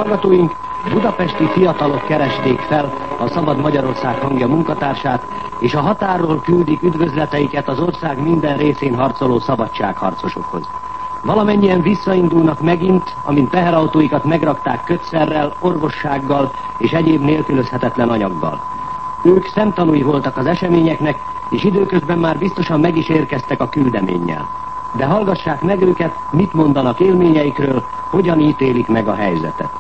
hallgatóink, budapesti fiatalok keresték fel a Szabad Magyarország Hangja munkatársát, és a határról küldik üdvözleteiket az ország minden részén harcoló szabadságharcosokhoz. Valamennyien visszaindulnak megint, amint teherautóikat megrakták kötszerrel, orvossággal és egyéb nélkülözhetetlen anyaggal. Ők szemtanúi voltak az eseményeknek, és időközben már biztosan meg is érkeztek a küldeménnyel. De hallgassák meg őket, mit mondanak élményeikről, hogyan ítélik meg a helyzetet.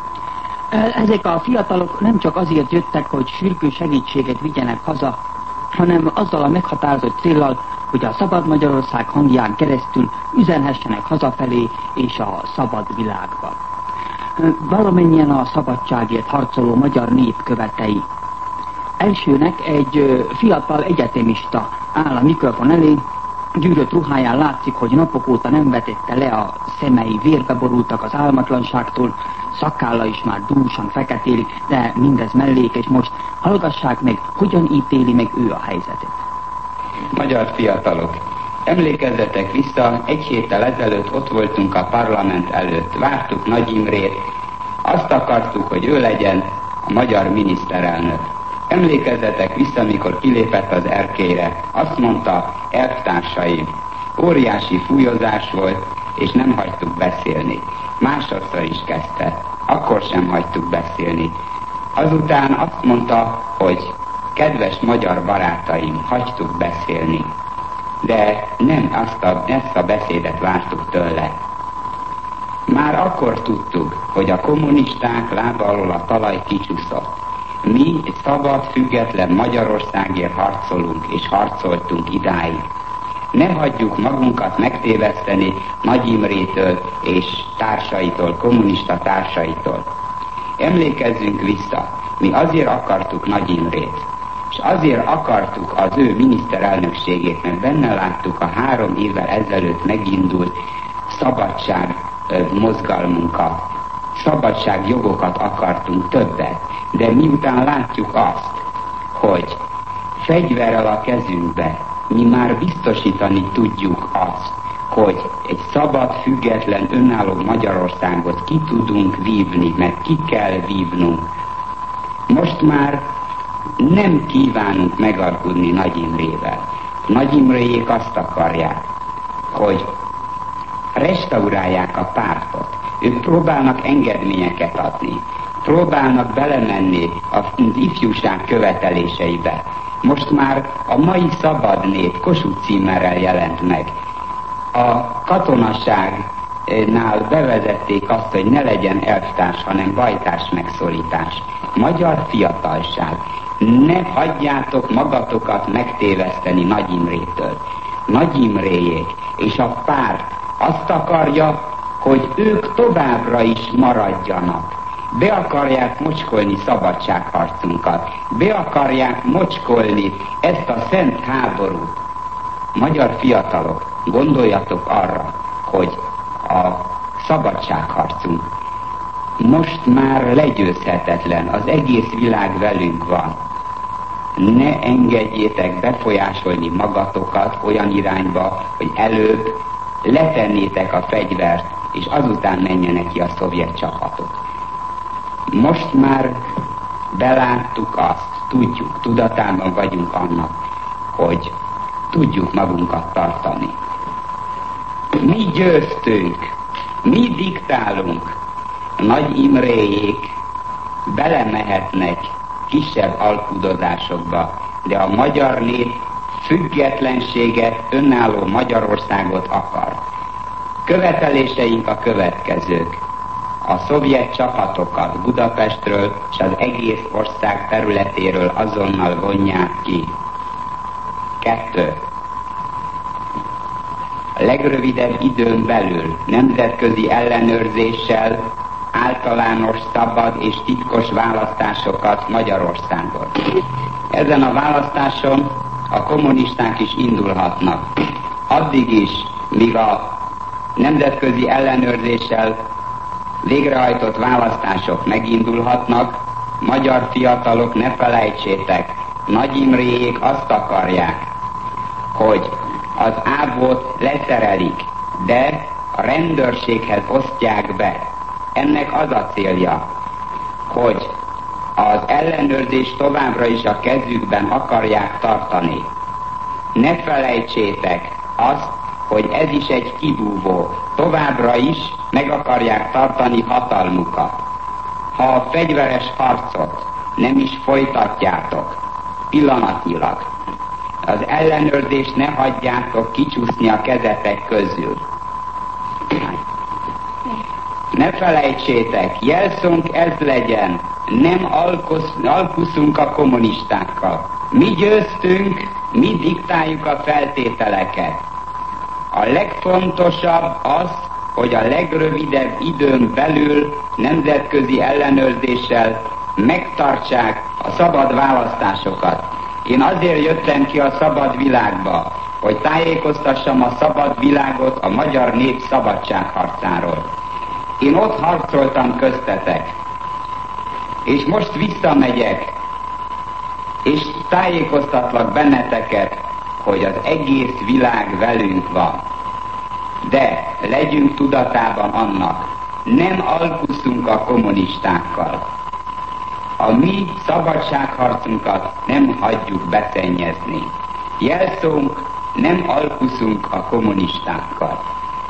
Ezek a fiatalok nem csak azért jöttek, hogy sürgő segítséget vigyenek haza, hanem azzal a meghatározott céllal, hogy a Szabad Magyarország hangján keresztül üzenhessenek hazafelé és a szabad világba. Valamennyien a szabadságért harcoló magyar nép követei. Elsőnek egy fiatal egyetemista áll a mikrofon elé, gyűrött ruháján látszik, hogy napok óta nem vetette le a szemei, vérbe borultak az álmatlanságtól, szakálla is már dúsan feketélik, de mindez mellékes. Most hallgassák meg, hogyan ítéli meg ő a helyzetet. Magyar fiatalok, emlékezzetek vissza, egy héttel ezelőtt ott voltunk a parlament előtt, vártuk Nagy Imrét, azt akartuk, hogy ő legyen a magyar miniszterelnök. Emlékezzetek vissza, mikor kilépett az erkélyre, azt mondta, elvtársaim, óriási fúlyozás volt, és nem hagytuk beszélni. Másodszor is kezdte, akkor sem hagytuk beszélni. Azután azt mondta, hogy kedves magyar barátaim, hagytuk beszélni. De nem ezt a beszédet vártuk tőle. Már akkor tudtuk, hogy a kommunisták lába alól a talaj kicsúszott. Mi egy szabad, független Magyarországért harcolunk, és harcoltunk idáig. Ne hagyjuk magunkat megtéveszteni Nagy Imrétől és társaitól, kommunista társaitól. Emlékezzünk vissza, mi azért akartuk Nagy Imrét, és azért akartuk az ő miniszterelnökségét, mert benne láttuk a 3 évvel ezelőtt megindult szabadság mozgalmunkat, szabadságjogokat akartunk többet. De miután látjuk azt, hogy fegyverrel a kezünkbe mi már biztosítani tudjuk azt, hogy egy szabad, független, önálló Magyarországot ki tudunk vívni, mert ki kell vívnunk. Most már nem kívánunk megalkudni Nagy Imrével. Nagy Imréjék azt akarják, hogy restaurálják a pártot. Ők próbálnak engedményeket adni. Próbálnak belemenni az ifjúság követeléseibe. Most már a mai szabad nép Kossuth címerrel jelent meg. A katonaságnál bevezették azt, hogy ne legyen elvtárs, hanem bajtárs megszólítás. Magyar fiatalság, ne hagyjátok magatokat megtéveszteni Nagy Imrétől. Nagy Imréjék és a párt azt akarja, hogy ők továbbra is maradjanak. Be akarják mocskolni szabadságharcunkat, be akarják mocskolni ezt a szent háborút. Magyar fiatalok, gondoljatok arra, hogy a szabadságharcunk most már legyőzhetetlen, az egész világ velünk van. Ne engedjétek befolyásolni magatokat olyan irányba, hogy előbb letennétek a fegyvert, és azután menjenek ki a szovjet csapatok. Most már beláttuk azt, tudjuk, tudatában vagyunk annak, hogy tudjuk magunkat tartani. Mi győztünk, mi diktálunk, Nagy Imréjék belemehetnek kisebb alkudozásokba, de a magyar nép függetlenséget, önálló Magyarországot akar. Követeléseink a következők. A szovjet csapatokat Budapestről és az egész ország területéről azonnal vonják ki. 2. A legrövidebb időn belül nemzetközi ellenőrzéssel általános, szabad és titkos választásokat Magyarországon. Ezen a választáson a kommunisták is indulhatnak. Addig is, míg a nemzetközi ellenőrzéssel végrehajtott választások megindulhatnak, magyar fiatalok, ne felejtsétek, Nagy Imréjék azt akarják, hogy az ábót leszerelik, de a rendőrséghez osztják be. Ennek az a célja, hogy az ellenőrzést továbbra is a kezükben akarják tartani. Ne felejtsétek azt, hogy ez is egy kibúvó. Továbbra is meg akarják tartani hatalmukat. Ha a fegyveres harcot nem is folytatjátok pillanatnyilag, az ellenőrzést ne hagyjátok kicsúszni a kezetek közül. Ne felejtsétek, jelszónk ez legyen, nem alkuszunk a kommunistákkal. Mi győztünk, mi diktáljuk a feltételeket. A legfontosabb az, hogy a legrövidebb időn belül nemzetközi ellenőrzéssel megtartsák a szabad választásokat. Én azért jöttem ki a szabad világba, hogy tájékoztassam a szabad világot a magyar nép szabadságharcáról. Én ott harcoltam köztetek, és most visszamegyek, és tájékoztatlak benneteket, hogy az egész világ velünk van. De legyünk tudatában annak, nem alkuszunk a kommunistákkal. A mi szabadságharcunkat nem hagyjuk beszennyezni. Jelszónk, nem alkuszunk a kommunistákkal.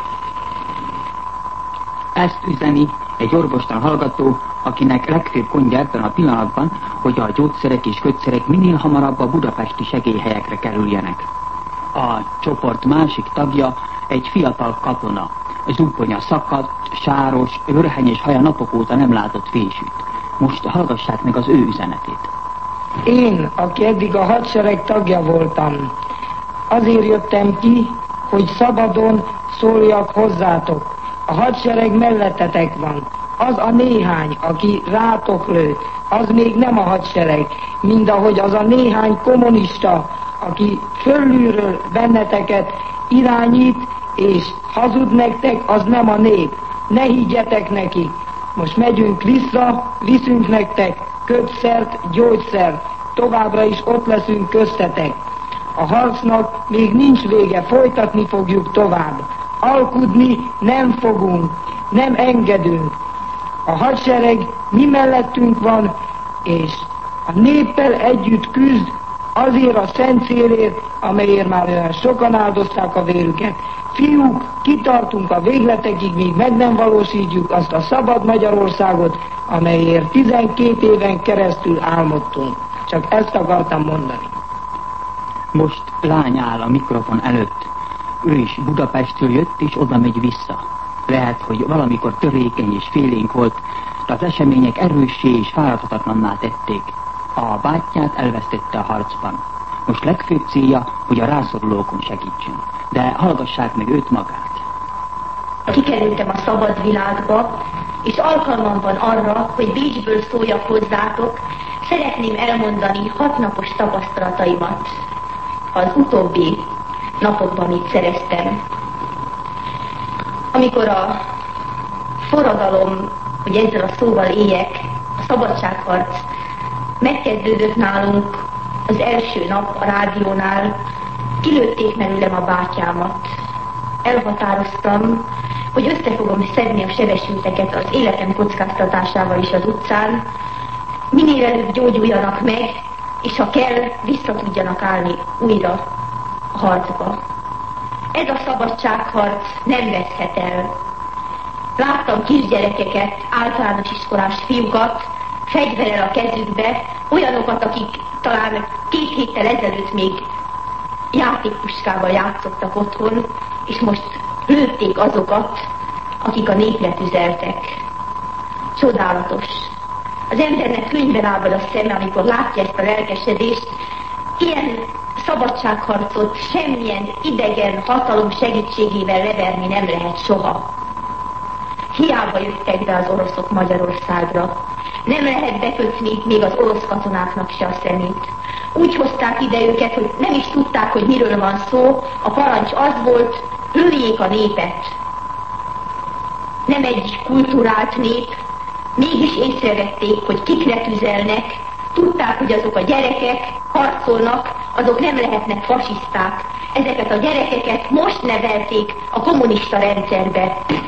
Ezt üzeni egy orvostan hallgató, akinek legfőbb gondja ebben a pillanatban, hogy a gyógyszerek és kötszerek minél hamarabb a budapesti segélyhelyekre kerüljenek. A csoport másik tagja egy fiatal katona. Zubbonya szakadt, sáros, örhenyes haja napok óta nem látott fésűt. Most hallgassák meg az ő üzenetét. Én, aki eddig a hadsereg tagja voltam, azért jöttem ki, hogy szabadon szóljak hozzátok. A hadsereg mellettetek van. Az a néhány, aki rátok lő, az még nem a hadsereg, mind ahogy az a néhány kommunista, aki fölülről benneteket irányít, és hazud nektek, az nem a nép. Ne higgyetek neki. Most megyünk vissza, viszünk nektek kötszert, gyógyszert, továbbra is ott leszünk köztetek. A harcnak még nincs vége, folytatni fogjuk tovább. Alkudni nem fogunk, nem engedünk. A hadsereg mi mellettünk van, és a néppel együtt küzd azért a szent célért, amelyért már olyan sokan áldozták a vérüket. Fiúk, kitartunk a végletekig, míg meg nem valósítjuk azt a szabad Magyarországot, amelyért 12 éven keresztül álmodtunk. Csak ezt akartam mondani. Most lány áll a mikrofon előtt. Ő is Budapestről jött, és oda megy vissza. Lehet, hogy valamikor törékeny és félénk volt, de az események erőssé és fáradhatatlanná tették. A bátyját elvesztette a harcban. Most legfőbb célja, hogy a rászorulókon segítsünk. De hallgassák meg őt magát. Kikerültem a szabad világba, és alkalmam van arra, hogy Bécsből szóljak hozzátok. Szeretném elmondani 6 napos tapasztalataimat az utóbbi napokban, amit szereztem. Amikor a forradalom, hogy ezzel a szóval éljek, a szabadságharc megkezdődött nálunk az első nap a rádiónál, kilőtték belőlem a bátyámat. Elhatároztam, hogy össze fogom szedni a sebesülteket az életem kockáztatásával is az utcán, minél előbb gyógyuljanak meg, és ha kell, vissza tudjanak állni újra a harcba. Ez a szabadságharc nem veszhet el. Láttam kisgyerekeket, általános iskolás fiúkat, fegyverrel a kezükbe, olyanokat, akik talán 2 héttel ezelőtt még játékpuskával játszottak otthon, és most lőtték azokat, akik a népre tüzeltek. Csodálatos. Az embernek könyvben áll a szeme, amikor látja ezt a lelkesedést. Ilyen szabadságharcot semmilyen idegen hatalom segítségével leverni nem lehet soha. Hiába jöttek be az oroszok Magyarországra. Nem lehet bekötni még az orosz katonáknak se a szemét. Úgy hozták ide őket, hogy nem is tudták, hogy miről van szó. A parancs az volt, lőjék a népet. Nem egy kulturált nép, mégis észrevették, hogy kikre tüzelnek. Tudták, hogy azok a gyerekek harcolnak, azok nem lehetnek fasiszták. Ezeket a gyerekeket most nevelték a kommunista rendszerbe.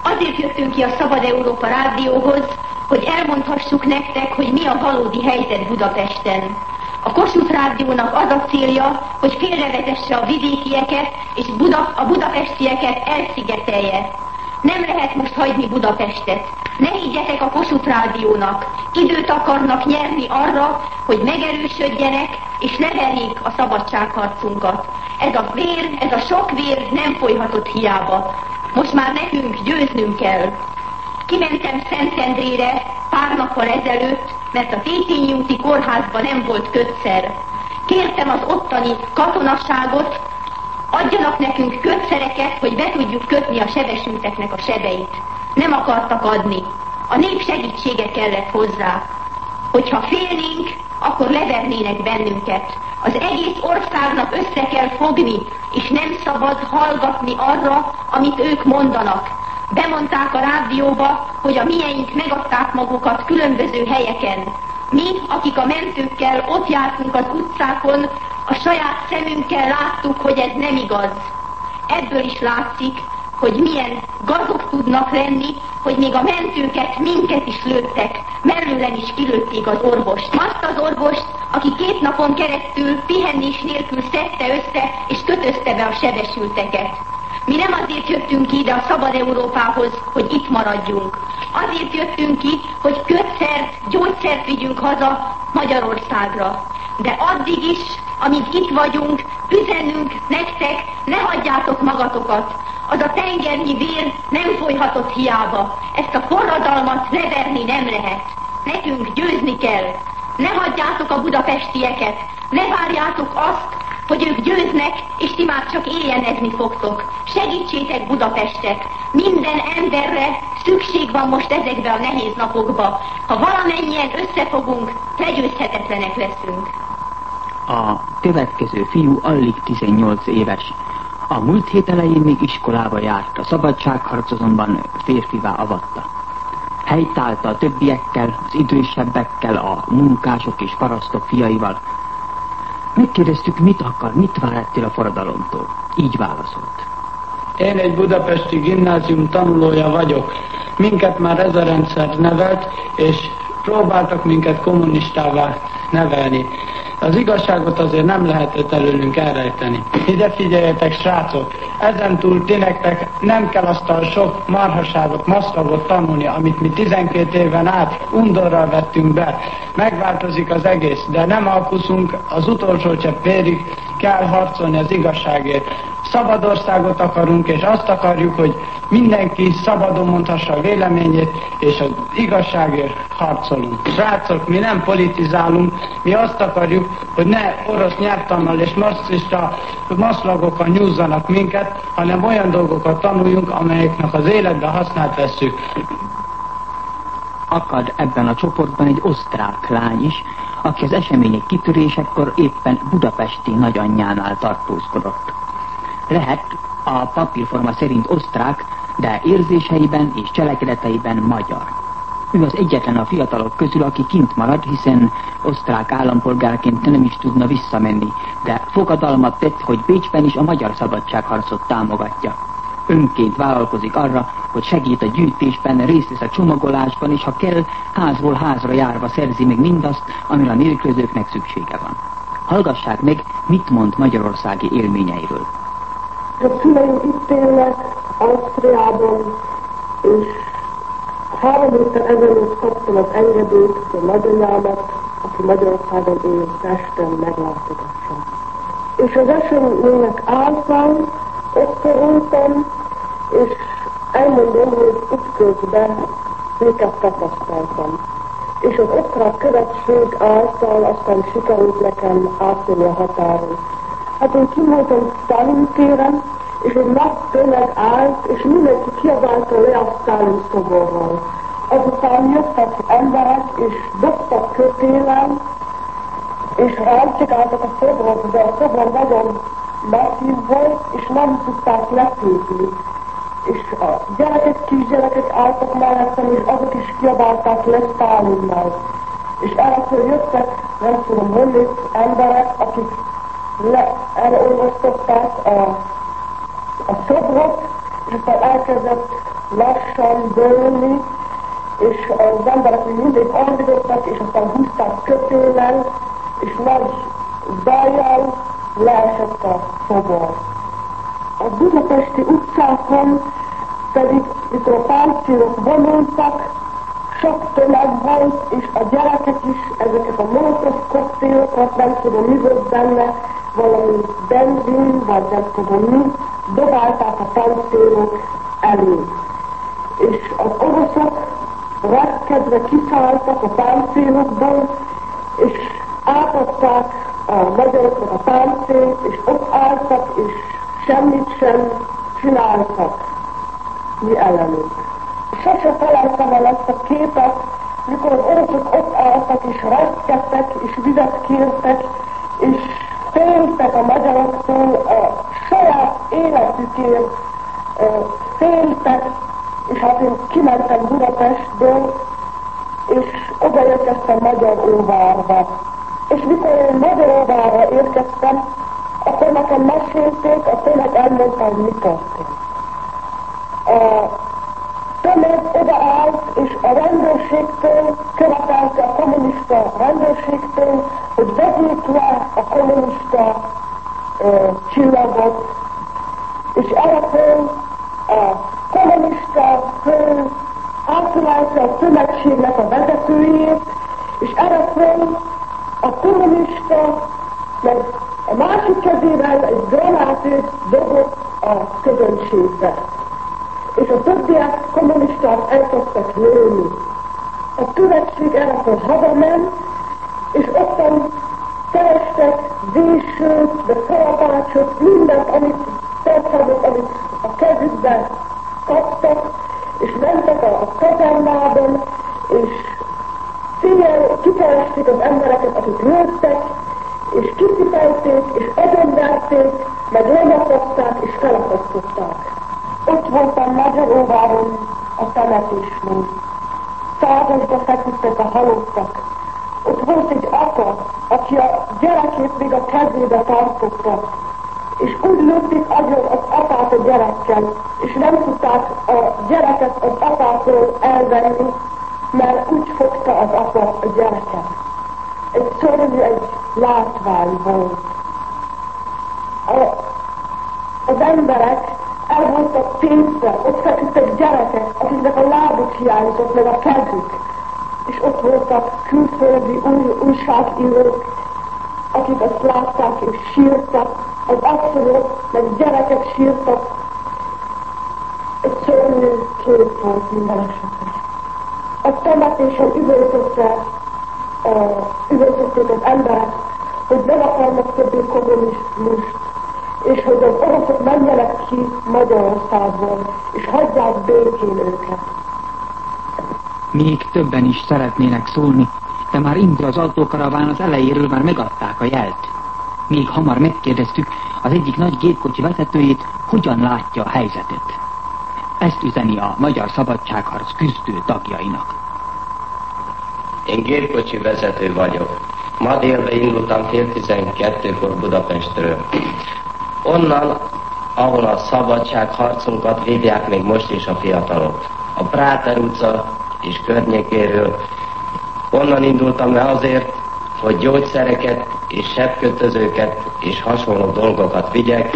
Azért jöttünk ki a Szabad Európa rádióhoz, hogy elmondhassuk nektek, hogy mi a valódi helyzet Budapesten. A Kossuth Rádiónak az a célja, hogy félrevezesse a vidékieket és a budapestieket elszigetelje. Nem lehet most hagyni Budapestet. Ne higgyetek a Kossuth Rádiónak. Időt akarnak nyerni arra, hogy megerősödjenek és leverjék a szabadságharcunkat. Ez a vér, ez a sok vér nem folyhatott hiába. Most már nekünk győznünk kell. Kimentem Szentendrére pár nappal ezelőtt, mert a Tétényi úti kórházban nem volt kötszer. Kértem az ottani katonaságot, adjanak nekünk kötszereket, hogy be tudjuk kötni a sebesülteknek a sebeit. Nem akartak adni. A nép segítsége kellett hozzá. Hogyha félnénk, akkor levernének bennünket. Az egész országnak össze kell fogni, és nem szabad hallgatni arra, amit ők mondanak. Bemondták a rádióba, hogy a mieink megadták magukat különböző helyeken. Mi, akik a mentőkkel ott jártunk az utcákon, a saját szemünkkel láttuk, hogy ez nem igaz. Ebből is látszik, hogy milyen gazok tudnak lenni, hogy még a mentőket, minket is lőttek, mellőlen is kilőtték az orvost. Azt az orvost, aki 2 napon keresztül pihenés nélkül szedte össze és kötözte be a sebesülteket. Mi nem azért jöttünk ki ide a Szabad Európához, hogy itt maradjunk. Azért jöttünk ki, hogy kötszert, gyógyszert vigyünk haza Magyarországra. De addig is, amíg itt vagyunk, üzenünk nektek, ne hagyjátok magatokat. Az a tengernyi vér nem folyhatott hiába. Ezt a forradalmat leverni nem lehet. Nekünk győzni kell. Ne hagyjátok a budapestieket. Ne várjátok azt, hogy ők győznek, és ti már csak éjjenezni fogtok. Segítsétek Budapestet! Minden emberre szükség van most ezekbe a nehéz napokba. Ha valamennyien összefogunk, legyőzhetetlenek leszünk. A következő fiú alig 18 éves. A múlt hét elején még iskolába járt, a szabadságharc azonban férfivá avatta. Helytálta a többiekkel, az idősebbekkel, a munkások és parasztok fiaival. Megkérdeztük, mit akar, mit vár ettől a forradalomtól. Így válaszolt. Én egy budapesti gimnázium tanulója vagyok. Minket már ez a rendszer nevelt, és próbáltak minket kommunistává nevelni. Az igazságot azért nem lehetett előlünk elrejteni. Ide figyeljetek, srácok! Ezentúl ti nektek nem kell azt a sok marhaságot, maszlagot tanulni, amit mi 12 éven át undorral vettünk be. Megváltozik az egész, de nem alkuszunk, az utolsó csepp vérig kell harcolni az igazságért. Szabad országot akarunk, és azt akarjuk, hogy mindenki szabadon mondhassa a véleményét, és az igazságért harcolunk. Srácok, mi nem politizálunk, mi azt akarjuk, hogy ne orosz nyelvtannal és marxista maszlagokkal nyúzzanak minket, hanem olyan dolgokat tanuljunk, amelyeknek az életben hasznát vesszük. Akad ebben a csoportban egy osztrák lány is, aki az események kitörésekor éppen budapesti nagyanyjánál tartózkodott. Lehet a papírforma szerint osztrák, de érzéseiben és cselekedeteiben magyar. Ő az egyetlen a fiatalok közül, aki kint marad, hiszen osztrák állampolgárként nem is tudna visszamenni, de fogadalmat tett, hogy Bécsben is a magyar szabadságharcot támogatja. Önként vállalkozik arra, hogy segít a gyűjtésben, részt vesz a csomagolásban, és ha kell, házból házra járva szerzi meg mindazt, amire a nélkülözőknek szüksége van. Hallgassák meg, mit mond magyarországi élményeiről. A szüleim itt élnek, Ausztriában, és 3 héttel ezelőtt kaptam az engedélyt, hogy a nagyanyámat, aki Magyarországon él, Pesten meglátogassam. És az események által ott voltam, és elmondom, hogy útközben őket tapasztaltam. És az osztrák követség által aztán sikerült nekem átjönni a határon. Hát én kim voltam Sztálin téren, és egy nagy tömeg állt, és mindenki kiabálta le a Sztálin szoborral. Azután jöttek emberek, és dobtak kötélen, és ráncsikáltak a szobrot, de a szobor nagyon masszív volt, és nem tudták letépni. És a gyerekek, kisgyerekek álltak mellettem, és azok is kiabálták le Sztálinnal. És először jöttek, nem tudom, honnét emberek, akik elolvasztották a szobrot, és aztán elkezdett lassan dőlni, és az emberek még mindig andítottak, és aztán húzták kötéllel, és nagy zajjal leesett a szobor. A budapesti utcákon pedig, mikor a páncélok vonultak, sok tömeg volt, és a gyerekek is ezeket a molotov koktélokat, nem tudom mi volt benne, valami benzin, vagy nem tudom mi, dobálták a páncélok elé. És az oroszok retkedve kiszálltak a páncélokból, és átadták a magyaroknak a páncélt, és ott álltak, és semmit sem csináltak mi ellenünk. Sose felejtem el ezt a képet, mikor az oroszok ott álltak, és retkedtek, és vizet kértek, és féltek a magyaroktól, a saját életükért féltek, és hát én kimentem Budapestből, és odaérkeztem Magyaróvárba. És mikor én Magyaróvárra érkeztem, akkor nekem mesélték, a tömeg elmondta, hogy mi történt. A tömeg odaállt, és a rendőrségtől követelte, a kommunista rendőrségtől, hogy vegyék le a kommunista csillagot, és először a kommunista fő átulálta a tömegségnek a vezetőjét, és először a kommunista meg a másik kezével egy granátét dobott a közönségbe. És a többiek kommunisták elkezdtek lőni. A követség először hazament, és ottan kerestek vésőt, de kalapácsot, mindent, amit tetszett, amit a kezükbe kaptak, és mentek a kazernában, és kikeresték az embereket, akik lőttek, és kiszipelték, és agyonverték, meg lenyakaszták, és felakasztották. Ott voltam Magyaróváron a temetésnél. Százasba feküdtek a halottak. Ott volt egy apa, aki a gyerekét még a kezébe tartotta, és úgy lőtték agyon az apát a gyerekkel, és nem tudták a gyereket az apától elvenni, mert úgy fogta az apa a gyereket. Egy szörnyű, egy látvány volt. Az emberek el voltak tépve, ott feküdtek gyerekek, akiknek a lábuk hiányzott, meg a kezük. És ott voltak külföldi újságírók, akik azt látták és sírtak, az asszonyok, meg gyerekek sírtak. Egy szörnyű kép volt minden esetre. A temetésen üvöltötték az emberek, hogy nem akarnak többé kommunizmust, és hogy az oroszok menjenek ki Magyarországból, és hagyják békén őket. Még többen is szeretnének szólni, de már indul az autókaraván, az elejéről már megadták a jelt. Még hamar megkérdeztük az egyik nagy gépkocsi vezetőjét, hogyan látja a helyzetet. Ezt üzeni a Magyar Szabadságharc küzdő tagjainak. Én gépkocsi vezető vagyok. Ma délbe indultam 10:12-kor Budapestről. Onnan, ahol a szabadságharcunkat vívják még most is a fiatalok. A Práter utca és környékéről. Onnan indultam el azért, hogy gyógyszereket és sebkötözőket és hasonló dolgokat vigyek,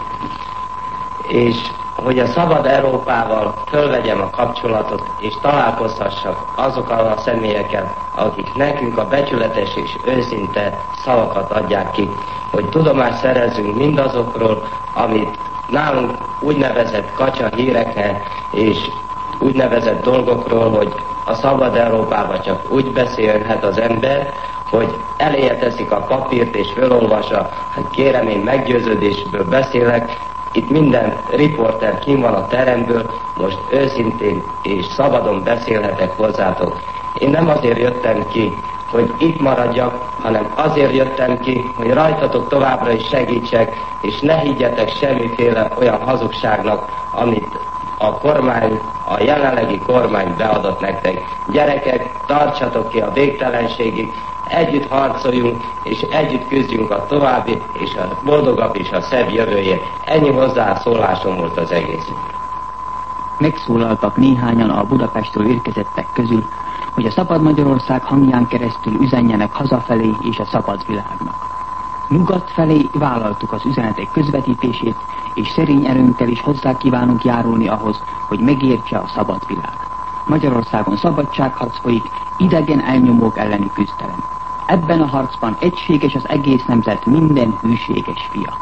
és hogy a szabad Európával fölvegyem a kapcsolatot, és találkozhassak azokkal a személyekkel, akik nekünk a becsületes és őszinte szavakat adják ki, hogy tudomást szerezzünk mindazokról, amit nálunk úgynevezett kacsa hírekkel és úgynevezett dolgokról, hogy a szabad Európában csak úgy beszélhet az ember, hogy eléje teszik a papírt és felolvassa, hogy kérem, én meggyőződésből beszélek. Itt minden riporter kim van a teremből, most őszintén és szabadon beszélhetek hozzátok. Én nem azért jöttem ki, hogy itt maradjak, hanem azért jöttem ki, hogy rajtatok továbbra is segítsek, és ne higgyetek semmiféle olyan hazugságnak, amit a kormány, a jelenlegi kormány beadott nektek. Gyerekek, tartsatok ki a végtelenségig, együtt harcoljunk, és együtt küzdjünk a további, és a boldogabb és a szebb jövőjét. Ennyi hozzászólásom volt az egész. Megszólaltak néhányan a Budapestről érkezettek közül, hogy a Szabad Magyarország hangján keresztül üzenjenek hazafelé és a szabad világnak. Nyugat felé vállaltuk az üzenetek közvetítését, és szerény erőnkkel is hozzá kívánunk járulni ahhoz, hogy megértse a szabad világ. Magyarországon szabadságharc folyik, idegen elnyomók elleni küzdelem. Ebben a harcban egységes az egész nemzet, minden hűséges fia.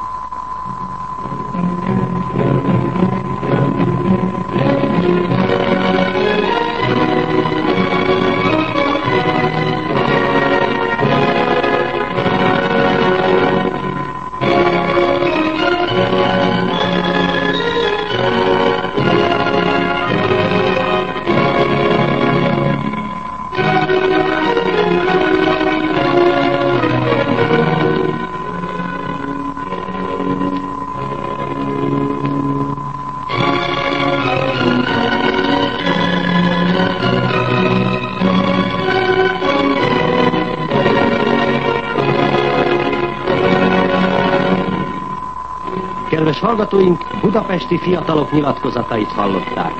Kedves hallgatóink, budapesti fiatalok nyilatkozatait hallották.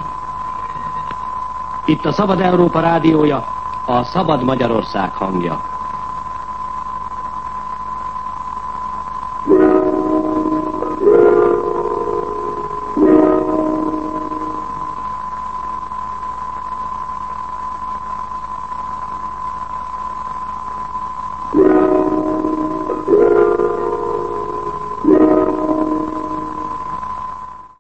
Itt a Szabad Európa rádiója, a Szabad Magyarország hangja.